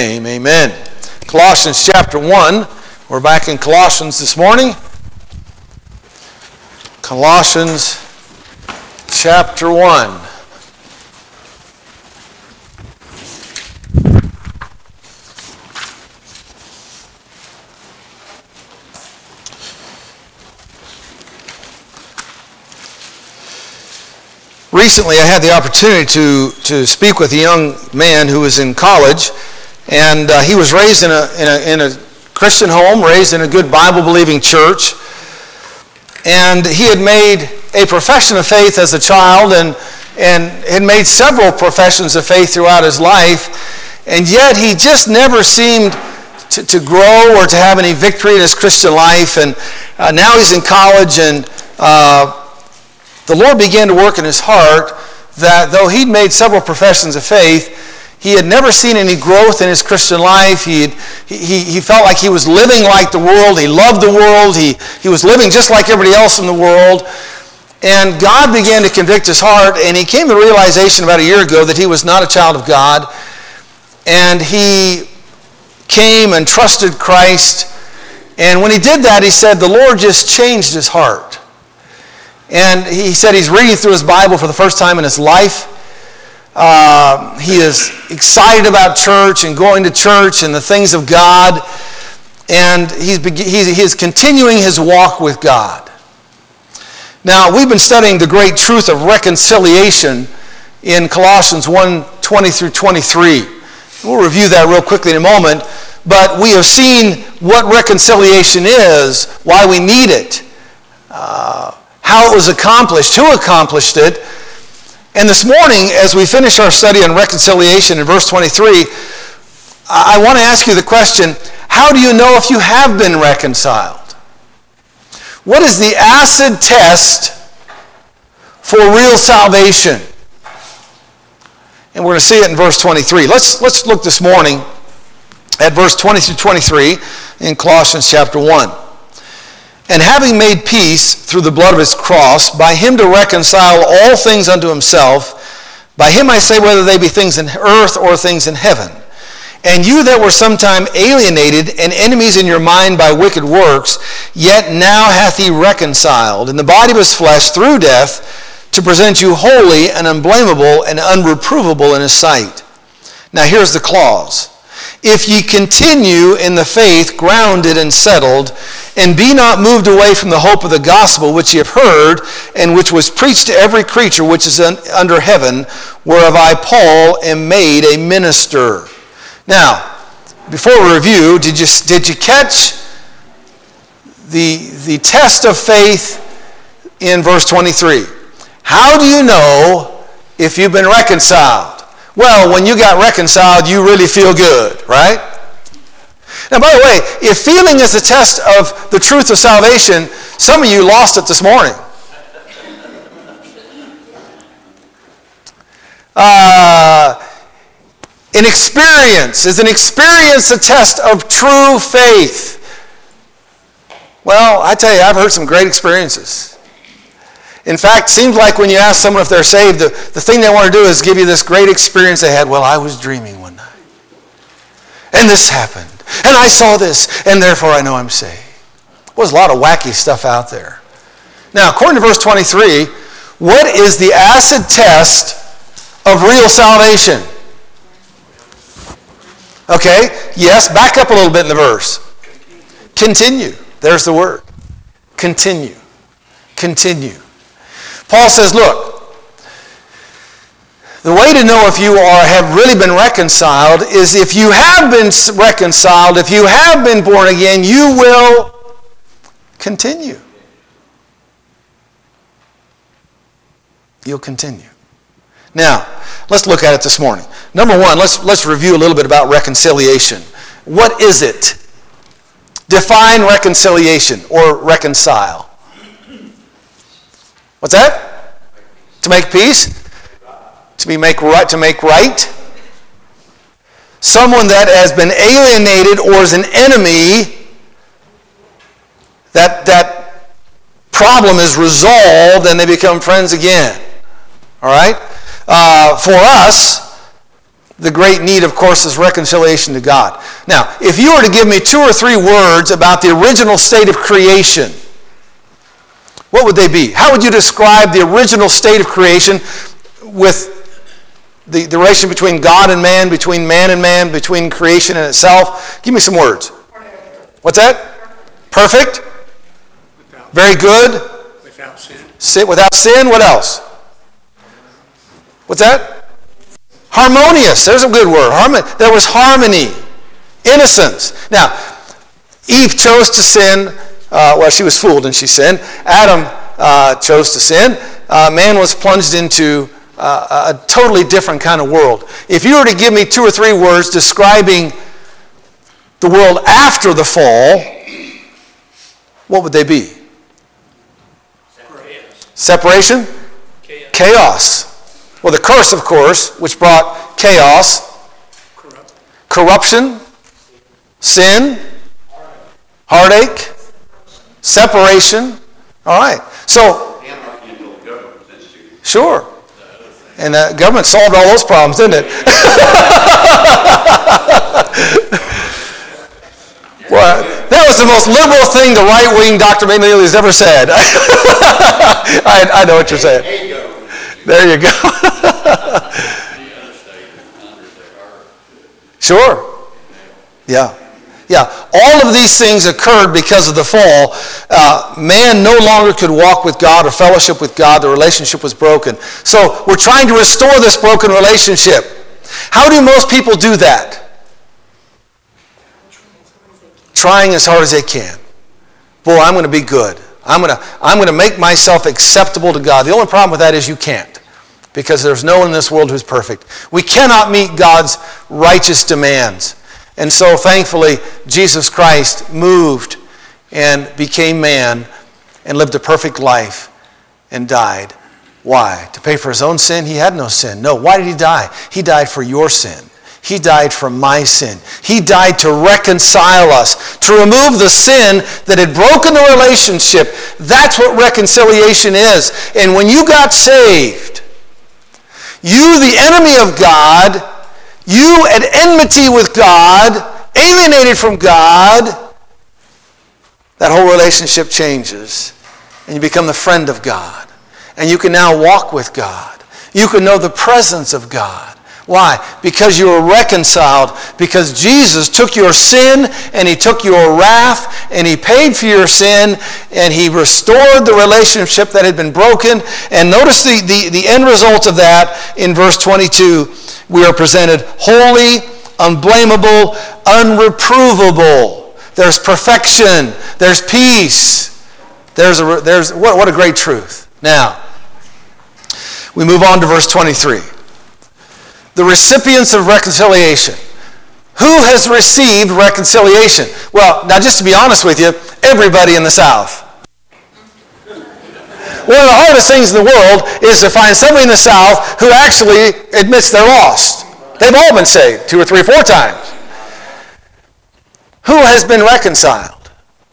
name, amen. Colossians chapter 1. We're back in Colossians this morning. Colossians chapter 1. Recently, I had the opportunity to speak with a young man who was in college, and he was raised in a Christian home, raised in a good Bible-believing church, and he had made a profession of faith as a child and had made several professions of faith throughout his life, and yet he just never seemed to grow or to have any victory in his Christian life. And now he's in college, and the Lord began to work in his heart that though he'd made several professions of faith, he had never seen any growth in his Christian life. He felt like he was living like the world. He loved the world. He was living just like everybody else in the world. And God began to convict his heart, and he came to the realization about a year ago that he was not a child of God. And he came and trusted Christ. And when he did that, he said the Lord just changed his heart. And he said he's reading through his Bible for the first time in his life. He is excited about church and going to church and the things of God. And he is continuing his walk with God. Now, we've been studying the great truth of reconciliation in Colossians 1:20 through 23. We'll review that real quickly in a moment. But we have seen what reconciliation is, why we need it, how it was accomplished, who accomplished it. And this morning, as we finish our study on reconciliation in verse 23, I want to ask you the question, how do you know if you have been reconciled? What is the acid test for real salvation? And we're going to see it in verse 23. Let's look this morning at verse 20 through 23 in Colossians chapter 1. And having made peace through the blood of his cross, by him to reconcile all things unto himself, by him I say whether they be things in earth or things in heaven. And you that were sometime alienated and enemies in your mind by wicked works, yet now hath he reconciled in the body of his flesh through death, to present you holy and unblameable and unreprovable in his sight. Now here's the clause. If ye continue in the faith, grounded and settled, and be not moved away from the hope of the gospel which ye have heard, and which was preached to every creature which is under heaven, whereof I, Paul, am made a minister. Now, before we review, did you catch the test of faith in verse 23? How do you know if you've been reconciled? Well, when you got reconciled, you really feel good, right? Now, by the way, if feeling is a test of the truth of salvation, some of you lost it this morning. An experience. Is an experience a test of true faith? Well, I tell you, I've heard some great experiences. In fact, it seems like when you ask someone if they're saved, the thing they want to do is give you this great experience they had. Well, I was dreaming one night, and this happened, and I saw this, and therefore I know I'm saved. Well, there's a lot of wacky stuff out there. Now, according to verse 23, what is the acid test of real salvation? Okay, yes, back up a little bit in the verse. Continue. There's the word. Continue. Continue. Paul says, look, the way to know if you have really been reconciled is if you have been reconciled, if you have been born again, you will continue. You'll continue. Now, let's look at it this morning. Number one, let's review a little bit about reconciliation. What is it? Define reconciliation or reconcile. What's that? To make peace? To make right? Someone that has been alienated or is an enemy, that problem is resolved and they become friends again. All right? For us, the great need, of course, is reconciliation to God. Now, if you were to give me 2 or 3 words about the original state of creation, what would they be? How would you describe the original state of creation with the relation between God and man, between creation and itself? Give me some words. What's that? Perfect? Very good? Without sin. Without sin? What else? What's that? Harmonious. There's a good word. There was harmony. Innocence. Now, Eve chose to sin. She was fooled and she sinned. Adam chose to sin. Man was plunged into a totally different kind of world. If you were to give me 2 or 3 words describing the world after the fall, what would they be? Separation? Chaos. Well, the curse, of course, which brought chaos, corruption, sin, heartache, separation. All right. So, sure. And the government solved all those problems, didn't it? Well, that was the most liberal thing the right-wing Dr. McNeely has ever said. I know what you're saying. There you go. Sure. Yeah. All of these things occurred because of the fall. Man no longer could walk with God or fellowship with God. The relationship was broken. So we're trying to restore this broken relationship. How do most people do that? Trying as hard as they can. Boy, I'm going to be good. I'm going to make myself acceptable to God. The only problem with that is you can't, because there's no one in this world who's perfect. We cannot meet God's righteous demands. And so, thankfully, Jesus Christ moved and became man and lived a perfect life and died. Why? To pay for his own sin? He had no sin. No. Why did he die? He died for your sin. He died for my sin. He died to reconcile us, to remove the sin that had broken the relationship. That's what reconciliation is. And when you got saved, you, the enemy of God, you at enmity with God, alienated from God, that whole relationship changes. And you become the friend of God. And you can now walk with God. You can know the presence of God. Why? Because you were reconciled. Because Jesus took your sin and he took your wrath and he paid for your sin and he restored the relationship that had been broken. And notice the end result of that in verse 22. We are presented holy, unblameable, unreprovable. There's perfection. There's peace. What a great truth. Now, we move on to verse 23. The recipients of reconciliation. Who has received reconciliation? Well, now just to be honest with you, everybody in the South. One of the hardest things in the world is to find somebody in the South who actually admits they're lost. They've all been saved 2 or 3 or 4 times. Who has been reconciled?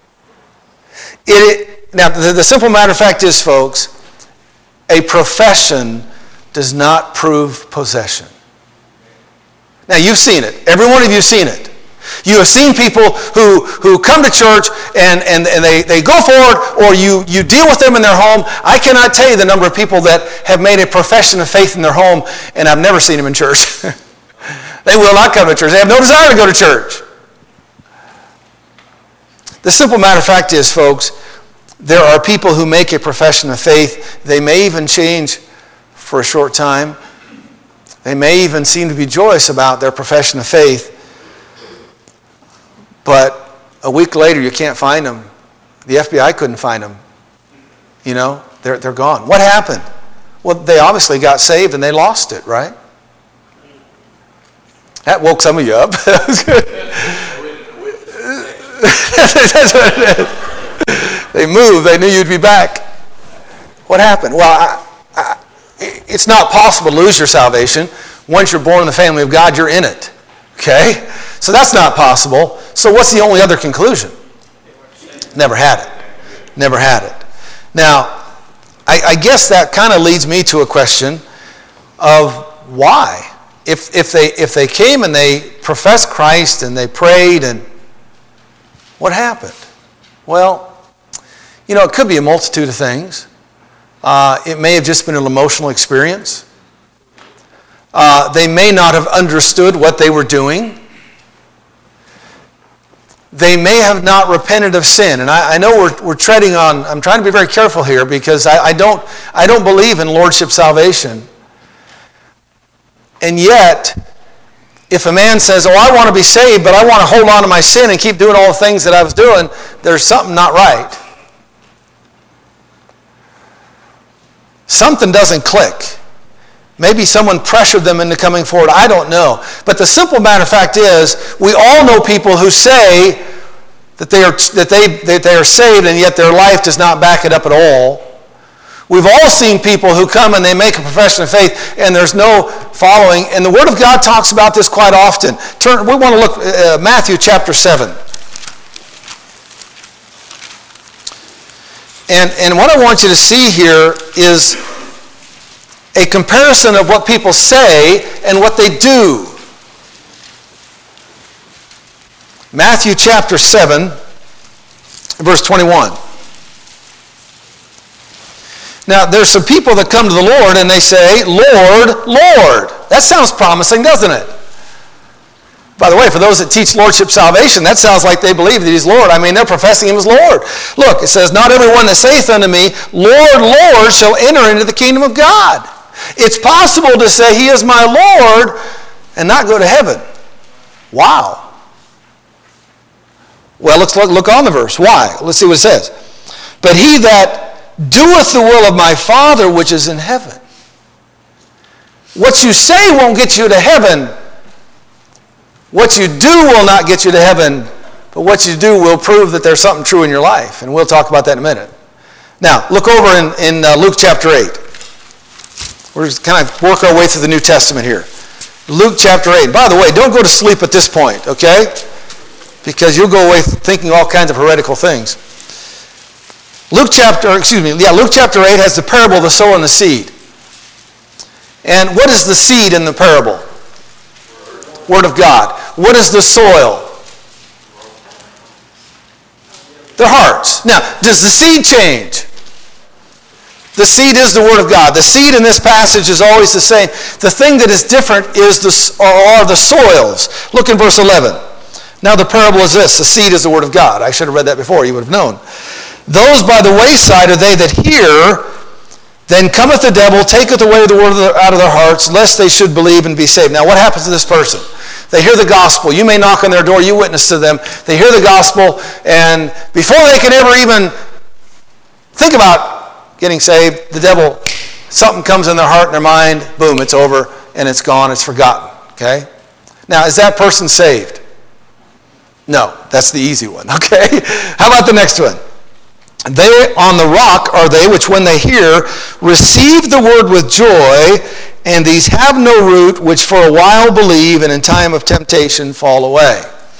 Now, the simple matter of fact is, folks, a profession does not prove possession. Now, you've seen it. Every one of you have seen it. You have seen people who come to church and they go forward, or you deal with them in their home. I cannot tell you the number of people that have made a profession of faith in their home, and I've never seen them in church. They will not come to church. They have no desire to go to church. The simple matter of fact is, folks, there are people who make a profession of faith. They may even change for a short time. They may even seem to be joyous about their profession of faith. But a week later, you can't find them. The FBI couldn't find them. You know, they're gone. What happened? Well, they obviously got saved and they lost it, right? That woke some of you up. That's what it is. They moved. They knew you'd be back. What happened? Well, it's not possible to lose your salvation. Once you're born in the family of God, you're in it. Okay? So that's not possible. So what's the only other conclusion? Never had it. Never had it. Now, I guess that kind of leads me to a question of why. if they came and they professed Christ and they prayed, and what happened? Well, it could be a multitude of things. It may have just been an emotional experience. They may not have understood what they were doing. They may have not repented of sin. And I know we're treading on, I'm trying to be very careful here because I don't believe in lordship salvation. And yet, if a man says, I want to be saved, but I want to hold on to my sin and keep doing all the things that I was doing, there's something not right. Something doesn't click. Maybe someone pressured them into coming forward. I don't know. But the simple matter of fact is, we all know people who say that they are saved, and yet their life does not back it up at all. We've all seen people who come and they make a profession of faith, and there's no following. And the Word of God talks about this quite often. We want to look at Matthew chapter 7. And what I want you to see here is a comparison of what people say and what they do. Matthew chapter 7, verse 21. Now, there's some people that come to the Lord and they say, Lord, Lord. That sounds promising, doesn't it? By the way, for those that teach lordship salvation, that sounds like they believe that he's Lord. I mean, they're professing him as Lord. Look, it says, not everyone that saith unto me, Lord, Lord, shall enter into the kingdom of God. It's possible to say he is my Lord and not go to heaven. Wow. Well, let's look on the verse. Why? Let's see what it says. But he that doeth the will of my Father which is in heaven. What you say won't get you to heaven. What you do will not get you to heaven. But what you do will prove that there's something true in your life. And we'll talk about that in a minute. Now, look over in Luke chapter 8. We're just kind of work our way through the New Testament here. Luke chapter 8. By the way, don't go to sleep at this point, okay? Because you'll go away thinking all kinds of heretical things. Luke chapter 8 has the parable of the sower and the seed. And what is the seed in the parable? Word of God. What is the soil? Their hearts. Now, does the seed change? The seed is the Word of God. The seed in this passage is always the same. The thing that is different are the soils. Look in verse 11. Now the parable is this. The seed is the Word of God. I should have read that before. You would have known. Those by the wayside are they that hear, then cometh the devil, taketh away the word out of their hearts, lest they should believe and be saved. Now what happens to this person? They hear the gospel. You may knock on their door. You witness to them. They hear the gospel, and before they can ever even think about getting saved, the devil, something comes in their heart and their mind, boom, it's over, and it's gone, it's forgotten. Okay? Now, is that person saved? No, that's the easy one. Okay? How about the next one? They on the rock are they which when they hear receive the word with joy, and these have no root, which for a while believe, and in time of temptation fall away.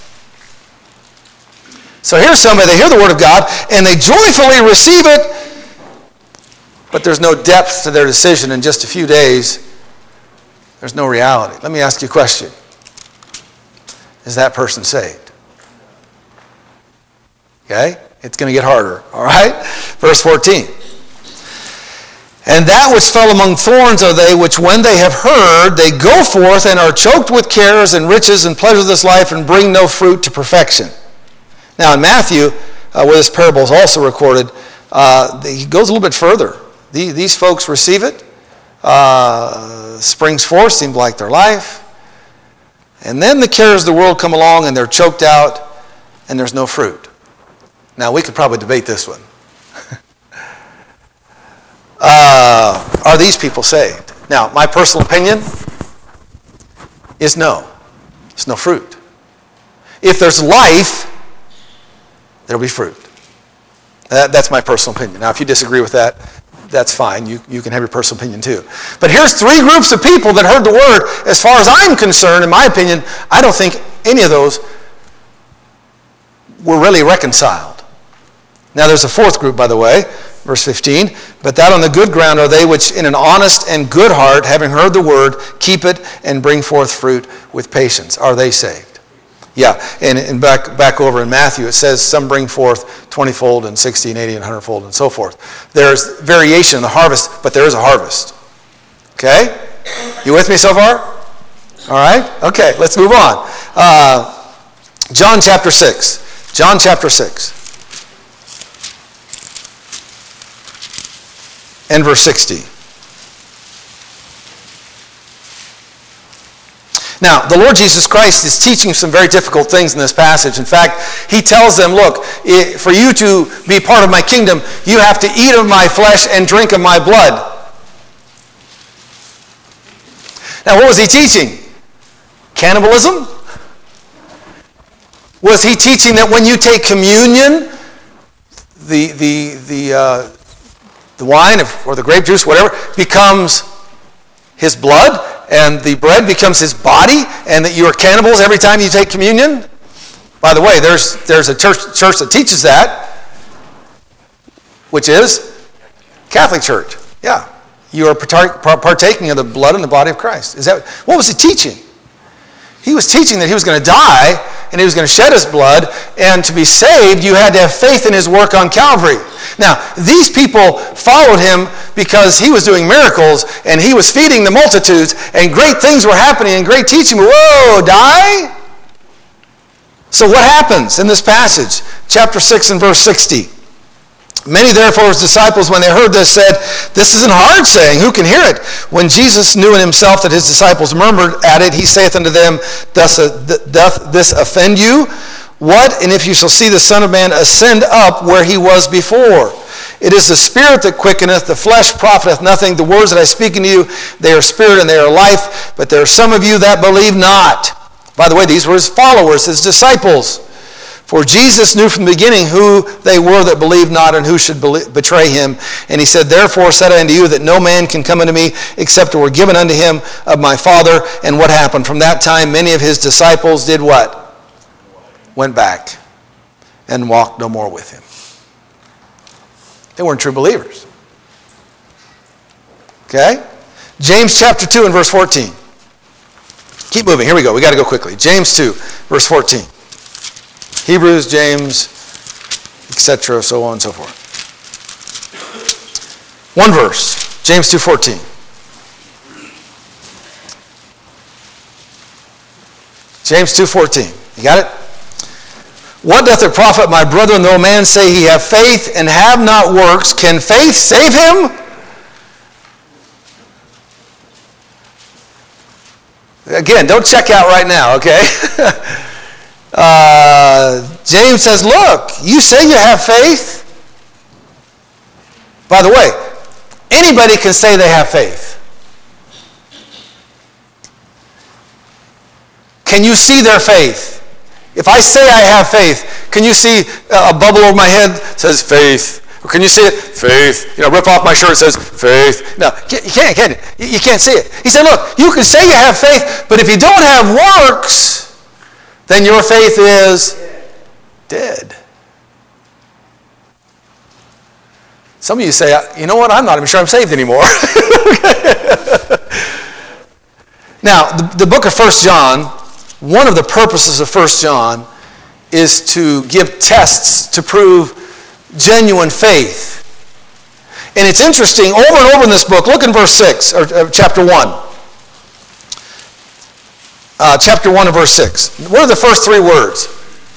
So here's somebody, they hear the word of God, and they joyfully receive it, but there's no depth to their decision. In just a few days, there's no reality. Let me ask you a question. Is that person saved? Okay? It's going to get harder, all right? Verse 14. And that which fell among thorns are they which when they have heard, they go forth and are choked with cares and riches and pleasure of this life and bring no fruit to perfection. Now in Matthew, where this parable is also recorded, he goes a little bit further. These folks receive it, springs forth, seems like their life. And then the cares of the world come along and they're choked out and there's no fruit. Now, we could probably debate this one. Are these people saved? Now, my personal opinion is no. There's no fruit. If there's life, there'll be fruit. That's my personal opinion. Now, if you disagree with that, that's fine. You can have your personal opinion too. But here's three groups of people that heard the word. As far as I'm concerned, in my opinion, I don't think any of those were really reconciled. Now, there's a fourth group, by the way. Verse 15, but that on the good ground are they which in an honest and good heart, having heard the word, keep it and bring forth fruit with patience. Are they saved? Yeah, and back over in Matthew, it says some bring forth 20-fold and 60 and 80 and 100-fold and so forth. There's variation in the harvest, but there is a harvest. Okay? You with me so far? All right? Okay, let's move on. John chapter 6. John chapter 6. And verse 60. Now, the Lord Jesus Christ is teaching some very difficult things in this passage. In fact, he tells them, look, for you to be part of my kingdom, you have to eat of my flesh and drink of my blood. Now, what was he teaching? Cannibalism? Was he teaching that when you take communion, the wine or the grape juice, whatever, becomes his blood, and the bread becomes his body, and that you are cannibals every time you take communion? By the way, there's a church that teaches that, which is Catholic Church. Yeah. You are partaking of the blood and the body of Christ. What was he teaching? He was teaching that he was going to die, and he was going to shed his blood, and to be saved, you had to have faith in his work on Calvary. Now, these people followed him because he was doing miracles, and he was feeding the multitudes, and great things were happening, and great teaching. Whoa, die? So what happens in this passage? Chapter 6 and verse 60. Many therefore his disciples, when they heard this, said, this is an hard saying, who can hear it? When Jesus knew in himself that his disciples murmured at it, he saith unto them, doth this offend you? What? And if you shall see the Son of Man ascend up where he was before. It is the Spirit that quickeneth, the flesh profiteth nothing. The words that I speak unto you, they are spirit and they are life. But there are some of you that believe not. By the way, these were his followers, his disciples. For Jesus knew from the beginning who they were that believed not and who should betray him. And he said, therefore said I unto you that no man can come unto me except it were given unto him of my Father. And what happened? From that time many of his disciples did what? Went back and walked no more with him. They weren't true believers. Okay? James chapter 2 and verse 14. Keep moving. Here we go. We got to go quickly. James 2, verse 14. Hebrews, James, etc., so on and so forth. One verse, James 2:14. James 2:14. You got it? What doth it profit, my brethren, though a man say he have faith and have not works? Can faith save him? Again, don't check out right now, okay? James says, look, you say you have faith. By the way, anybody can say they have faith. Can you see their faith? If I say I have faith, can you see a bubble over my head that says faith? Or can you see it? Faith. Rip off my shirt, it says faith. No, you can't, can you? You can't see it. He said, look, you can say you have faith, but if you don't have works, then your faith is dead. Some of you say, you know what, I'm not even sure I'm saved anymore. Now, the book of 1 John, one of the purposes of 1 John is to give tests to prove genuine faith. And it's interesting, over and over in this book, look in verse 6, or chapter 1. Chapter 1 and verse 6. What are the first three words?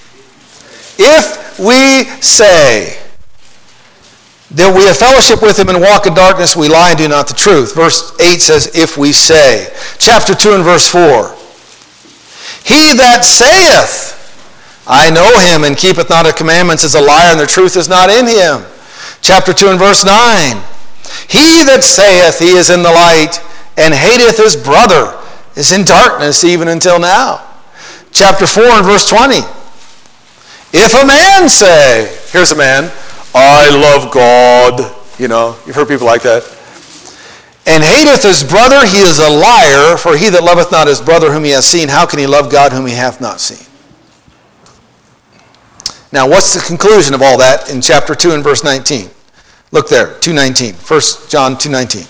If we say that we have fellowship with him and walk in darkness, we lie and do not the truth. Verse 8 says, if we say. Chapter 2 and verse 4. He that saith, I know him, and keepeth not his commandments, is a liar, and the truth is not in him. Chapter 2 and verse 9. He that saith he is in the light, and hateth his brother, is in darkness even until now. Chapter 4 and verse 20. If a man say, here's a man, I love God. You've heard people like that. And hateth his brother, he is a liar, for he that loveth not his brother whom he hath seen, how can he love God whom he hath not seen? Now, what's the conclusion of all that in chapter 2 and verse 19? Look there, 2:19. 1 John 2:19.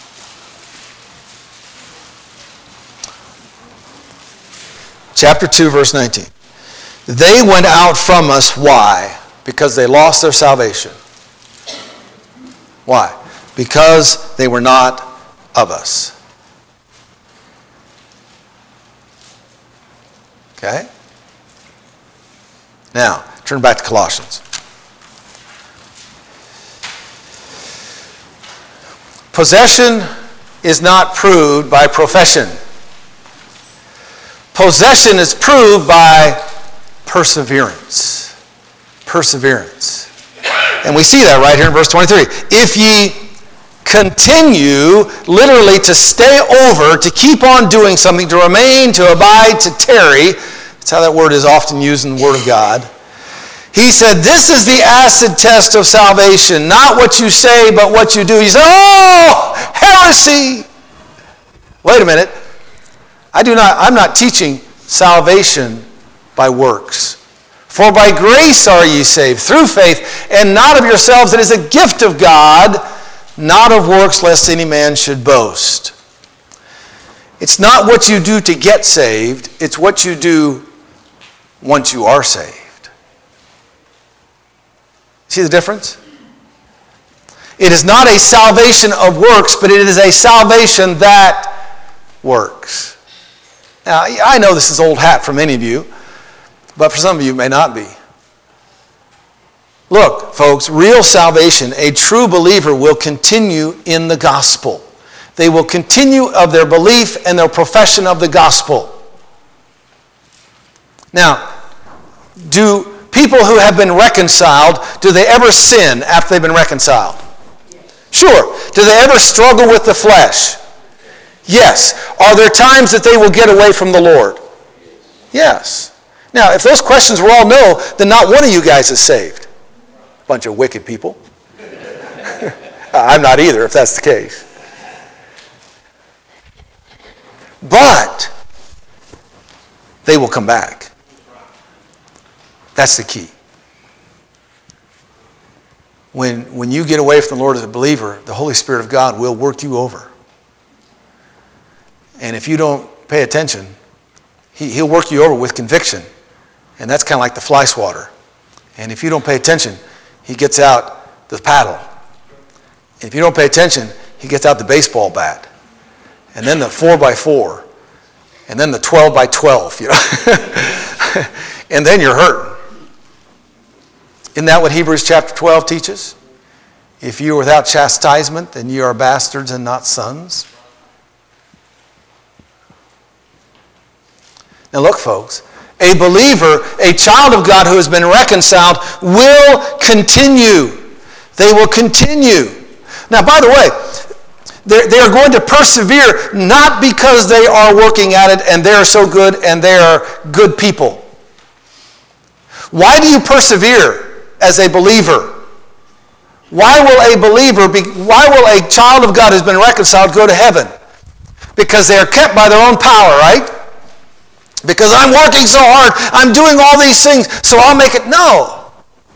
Chapter 2, verse 19. They went out from us. Why? Because they lost their salvation. Why? Because they were not of us. Okay? Now, turn back to Colossians. Possession is not proved by profession. Possession is proved by perseverance. Perseverance. And we see that right here in verse 23. If ye continue, literally to stay over, to keep on doing something, to remain, to abide, to tarry. That's how that word is often used in the Word of God. He said, this is the acid test of salvation. Not what you say, but what you do. You say, oh, heresy. Wait a minute. I'm not teaching salvation by works. For by grace are ye saved, through faith, and not of yourselves. It is a gift of God, not of works, lest any man should boast. It's not what you do to get saved. It's what you do once you are saved. See the difference? It is not a salvation of works, but it is a salvation that works. Now, I know this is old hat for many of you, but for some of you it may not be. Look, folks, real salvation, a true believer will continue in the gospel. They will continue of their belief and their profession of the gospel. Now, do people who have been reconciled, do they ever sin after they've been reconciled? Sure. Do they ever struggle with the flesh? Yes. Are there times that they will get away from the Lord? Yes. Now, if those questions were all no, then not one of you guys is saved. Bunch of wicked people. I'm not either, if that's the case. But they will come back. That's the key. When you get away from the Lord as a believer, the Holy Spirit of God will work you over. And if you don't pay attention, He'll work you over with conviction. And that's kind of like the fly swatter. And if you don't pay attention, He gets out the paddle. And if you don't pay attention, He gets out the baseball bat. And then the 4x4. And then the 12x12. You know? And then you're hurting. Isn't that what Hebrews chapter 12 teaches? If you are without chastisement, then you are bastards and not sons. Now look, folks. A believer, a child of God who has been reconciled will continue. They will continue. Now, by the way, they are going to persevere not because they are working at it and they are so good and they are good people. Why do you persevere as a believer? Why will a child of God who's been reconciled go to heaven? Because they are kept by their own power, right? Because I'm working so hard, I'm doing all these things, so I'll make it. No.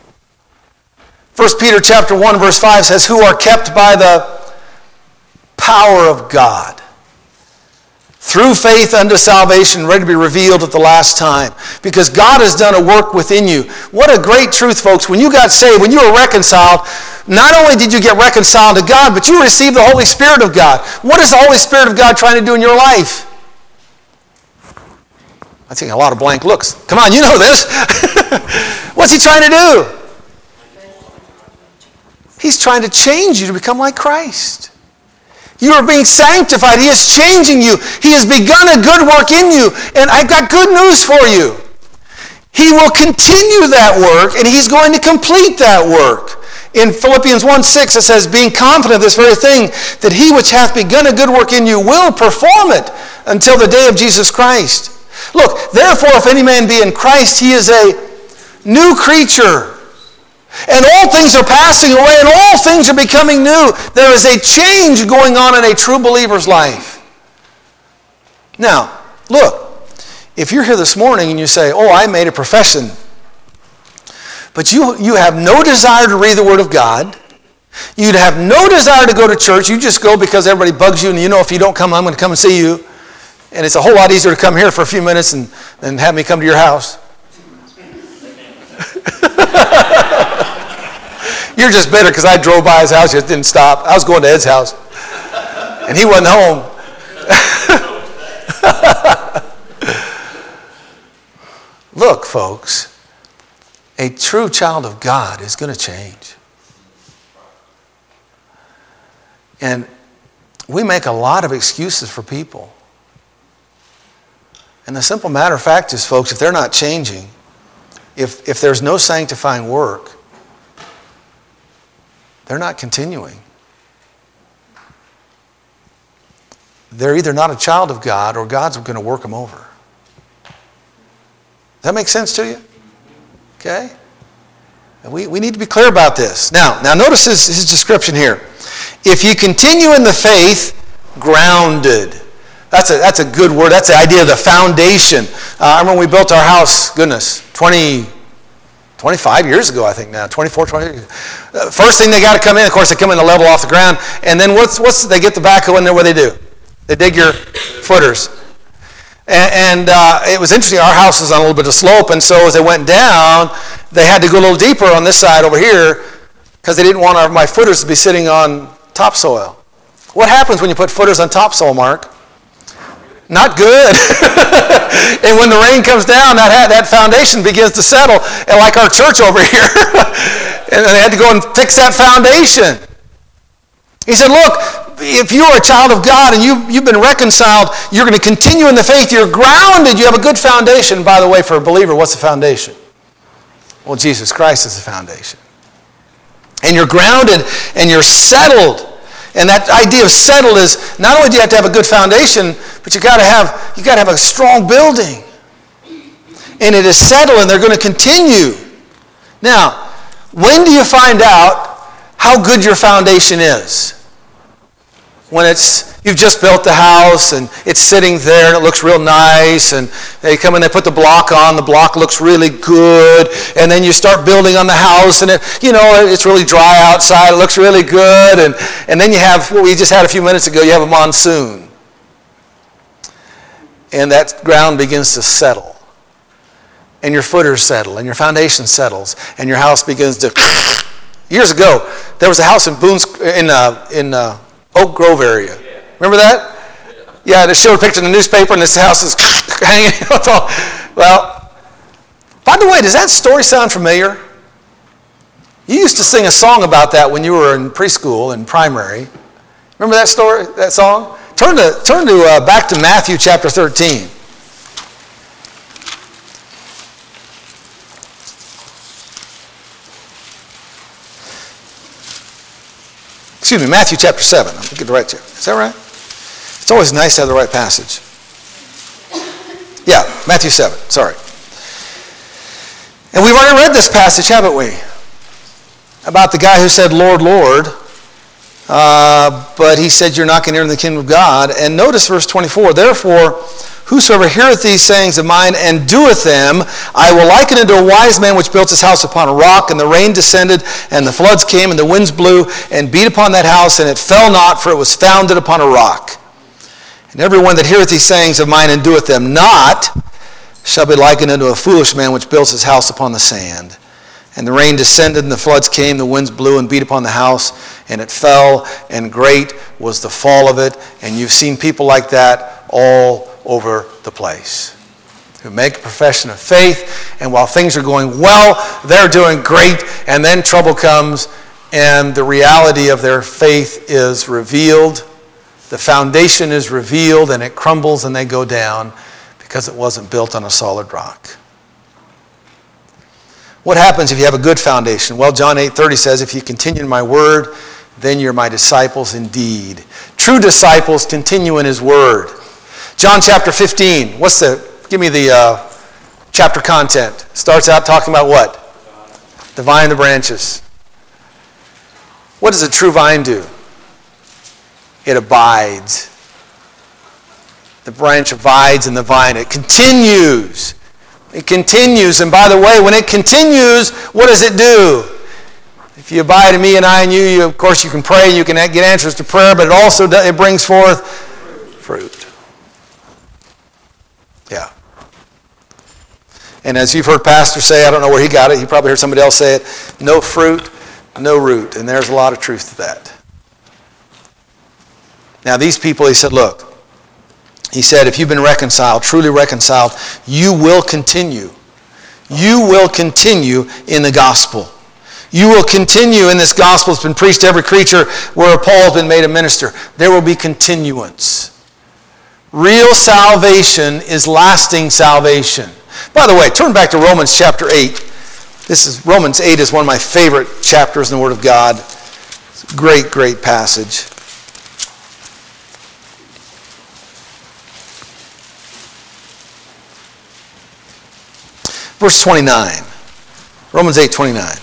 1 Peter chapter 1, verse 5 says, who are kept by the power of God, through faith unto salvation, ready to be revealed at the last time. Because God has done a work within you. What a great truth, folks. When you got saved, when you were reconciled, not only did you get reconciled to God, but you received the Holy Spirit of God. What is the Holy Spirit of God trying to do in your life? I think a lot of blank looks. Come on, you know this. What's He trying to do? He's trying to change you to become like Christ. You are being sanctified. He is changing you. He has begun a good work in you. And I've got good news for you. He will continue that work, and He's going to complete that work. In Philippians 1:6 it says, being confident of this very thing, that He which hath begun a good work in you will perform it until the day of Jesus Christ. Look, therefore, if any man be in Christ, he is a new creature. And all things are passing away, and all things are becoming new. There is a change going on in a true believer's life. Now, look, if you're here this morning and you say, oh, I made a profession, but you have no desire to read the Word of God, You'd have no desire to go to church. You just go because everybody bugs you, and you know if you don't come, I'm going to come and see you. And it's a whole lot easier to come here for a few minutes than have me come to your house. You're just bitter because I drove by his house, just didn't stop. I was going to Ed's house, and he wasn't home. Look, folks, a true child of God is going to change. And we make a lot of excuses for people. And the simple matter of fact is, folks, if they're not changing, if there's no sanctifying work, they're not continuing. They're either not a child of God or God's going to work them over. Does that make sense to you? Okay? And we need to be clear about this. Now notice his description here. If you continue in the faith, grounded. That's a good word. That's the idea of the foundation. I remember when we built our house, 25 years ago, I think now, 24, 20 years ago. First thing they got to come in, of course, they come in to level off the ground. And then they get the backhoe in there, what do they do? They dig your footers. And it was interesting, our house was on a little bit of slope, and so as they went down, they had to go a little deeper on this side over here because they didn't want my footers to be sitting on topsoil. What happens when you put footers on topsoil, Mark? Not good. And when the rain comes down, that foundation begins to settle, and like our church over here. And they had to go and fix that foundation. He said, look, if you're a child of God and you've been reconciled, you're going to continue in the faith. You're grounded. You have a good foundation. By the way, for a believer, what's the foundation? Well, Jesus Christ is the foundation. And you're grounded and you're settled. And that idea of settled is not only do you have to have a good foundation, but you got to have a strong building. And it is settled, and they're going to continue. Now, when do you find out how good your foundation is? When you've just built the house and it's sitting there and it looks real nice, and they come in, they put the block on, the block looks really good, and then you start building on the house and it's really dry outside, it looks really good, and then you have what we just had a few minutes ago, you have a monsoon. And that ground begins to settle. And your footers settle, and your foundation settles, and your house begins to... Years ago, there was a house in Oak Grove area. Remember that? Yeah, they showed a picture in the newspaper, and this house is hanging. Well, by the way, does that story sound familiar? You used to sing a song about that when you were in preschool and primary. Remember that story, that song? Turn to back to Matthew chapter 13. Excuse me, Matthew chapter 7. I'll get the right chapter. Is that right? It's always nice to have the right passage. Yeah, Matthew 7. Sorry. And we've already read this passage, haven't we? About the guy who said, Lord, Lord. But he said, you're not going to enter the kingdom of God. And notice verse 24. Therefore, whosoever heareth these sayings of mine and doeth them, I will liken unto a wise man which built his house upon a rock, and the rain descended, and the floods came, and the winds blew, and beat upon that house, and it fell not, for it was founded upon a rock. And every one that heareth these sayings of mine and doeth them not shall be likened unto a foolish man which built his house upon the sand. And the rain descended, and the floods came, the winds blew and beat upon the house, and it fell, and great was the fall of it. And you've seen people like that all over the place, who make a profession of faith, and while things are going well, they're doing great, and then trouble comes, and the reality of their faith is revealed. The foundation is revealed, and it crumbles, and they go down because it wasn't built on a solid rock. What happens if you have a good foundation? Well, John 8:30 says, if you continue in my word, then you're my disciples indeed. True disciples continue in his word. John chapter 15. Give me the chapter content. Starts out talking about what? The vine and the branches. What does a true vine do? It abides. The branch abides in the vine. It continues. It continues. And by the way, when it continues, what does it do? It If you abide in me and I in you, of course you can pray, you can get answers to prayer, but it brings forth fruit. Yeah. And as you've heard pastors say, I don't know where he got it, you probably heard somebody else say it, no fruit, no root. And there's a lot of truth to that. Now these people, he said, look, he said, if you've been reconciled, truly reconciled, you will continue. You will continue in the gospel. You will continue in this gospel. It's been preached to every creature where Paul has been made a minister. There will be continuance. Real salvation is lasting salvation. By the way, turn back to Romans chapter 8. Romans 8 is one of my favorite chapters in the Word of God. It's a great, great passage. Verse 29. Romans 8:29.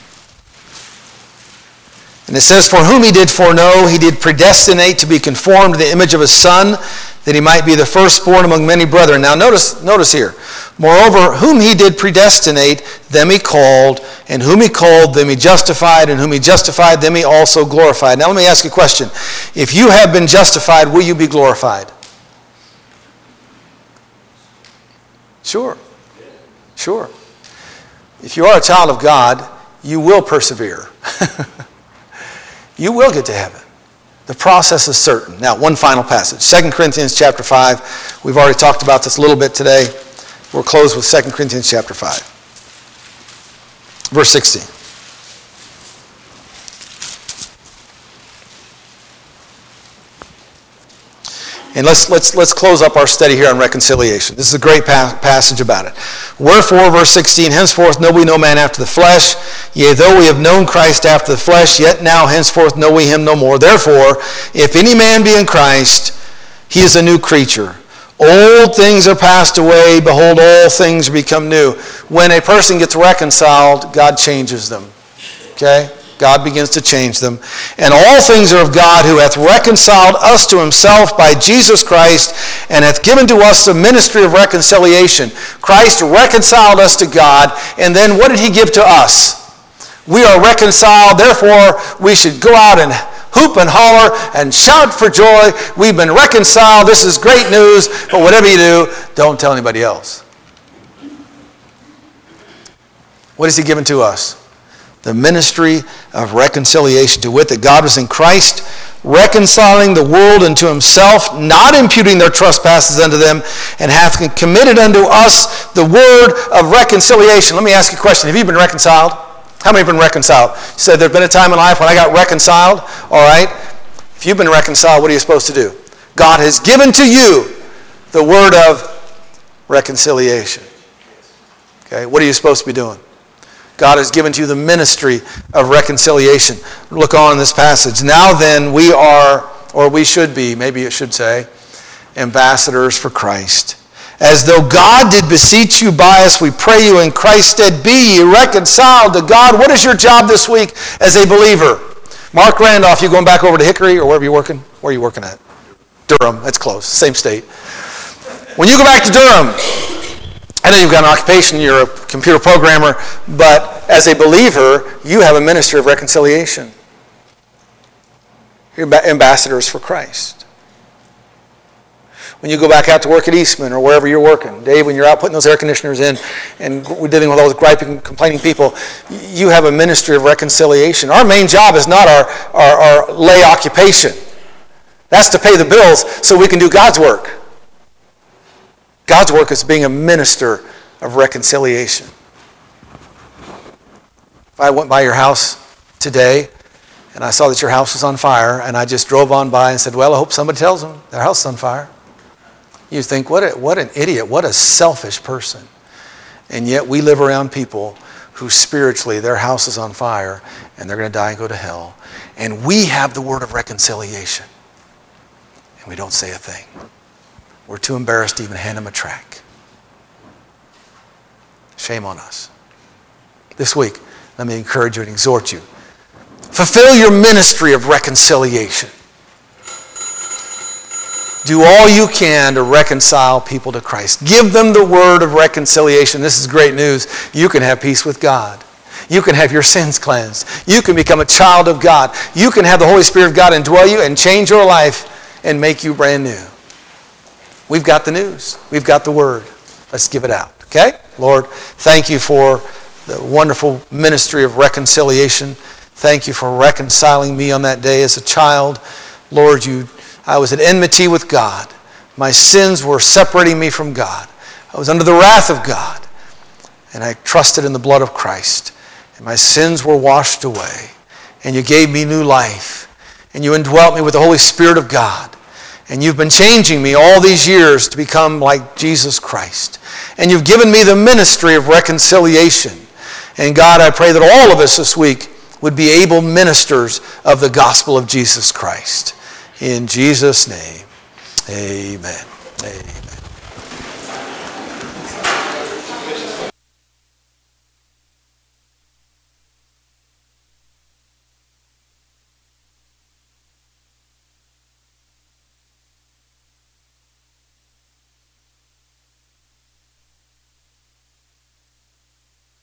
And it says, for whom he did foreknow, he did predestinate to be conformed to the image of his Son, that he might be the firstborn among many brethren. Now notice here. Moreover, whom he did predestinate, them he called, and whom he called, them he justified, and whom he justified, them he also glorified. Now let me ask you a question. If you have been justified, will you be glorified? Sure. Sure. If you are a child of God, you will persevere. You will get to heaven. The process is certain. Now, one final passage. 2 Corinthians chapter 5. We've already talked about this a little bit today. We'll close with 2 Corinthians chapter 5. Verse 16. And let's close up our study here on reconciliation. This is a great passage about it. Wherefore, verse 16, henceforth know we no man after the flesh. Yea, though we have known Christ after the flesh, yet now henceforth know we him no more. Therefore, if any man be in Christ, he is a new creature. Old things are passed away. Behold, all things become new. When a person gets reconciled, God changes them. Okay? God begins to change them. And all things are of God, who hath reconciled us to himself by Jesus Christ, and hath given to us the ministry of reconciliation. Christ reconciled us to God, and then what did he give to us? We are reconciled, therefore we should go out and hoop and holler and shout for joy. We've been reconciled. This is great news. But whatever you do, don't tell anybody else. What has he given to us? The ministry of reconciliation, to wit, that God was in Christ, reconciling the world unto himself, not imputing their trespasses unto them, and hath committed unto us the word of reconciliation. Let me ask you a question. Have you been reconciled? How many have been reconciled? You said there's been a time in life when I got reconciled. All right. If you've been reconciled, what are you supposed to do? God has given to you the word of reconciliation. Okay. What are you supposed to be doing? God has given to you the ministry of reconciliation. Look on in this passage. Now then, we are, or we should be, maybe it should say, ambassadors for Christ. As though God did beseech you by us, we pray you in Christ's stead, be ye reconciled to God. What is your job this week as a believer? Mark Randolph, you going back over to Hickory or wherever you're working? Where are you working at? Durham. That's close. Same state. When you go back to Durham, I know you've got an occupation, you're a computer programmer, but as a believer, you have a ministry of reconciliation. You're ambassadors for Christ. When you go back out to work at Eastman or wherever you're working, Dave, when you're out putting those air conditioners in and we're dealing with all those griping, complaining people, you have a ministry of reconciliation. Our main job is not our lay occupation. That's to pay the bills so we can do God's work. God's work is being a minister of reconciliation. If I went by your house today and I saw that your house was on fire and I just drove on by and said, well, I hope somebody tells them their house is on fire. You think, what an idiot, what a selfish person. And yet we live around people who spiritually their house is on fire and they're going to die and go to hell. And we have the word of reconciliation. And we don't say a thing. We're too embarrassed to even hand them a tract. Shame on us. This week, let me encourage you and exhort you. Fulfill your ministry of reconciliation. Do all you can to reconcile people to Christ. Give them the word of reconciliation. This is great news. You can have peace with God. You can have your sins cleansed. You can become a child of God. You can have the Holy Spirit of God indwell you and change your life and make you brand new. We've got the news. We've got the word. Let's give it out. Okay? Lord, thank you for the wonderful ministry of reconciliation. Thank you for reconciling me on that day as a child. Lord, I was at enmity with God. My sins were separating me from God. I was under the wrath of God. And I trusted in the blood of Christ. And my sins were washed away. And you gave me new life. And you indwelt me with the Holy Spirit of God. And you've been changing me all these years to become like Jesus Christ. And you've given me the ministry of reconciliation. And God, I pray that all of us this week would be able ministers of the gospel of Jesus Christ. In Jesus' name, amen. Amen.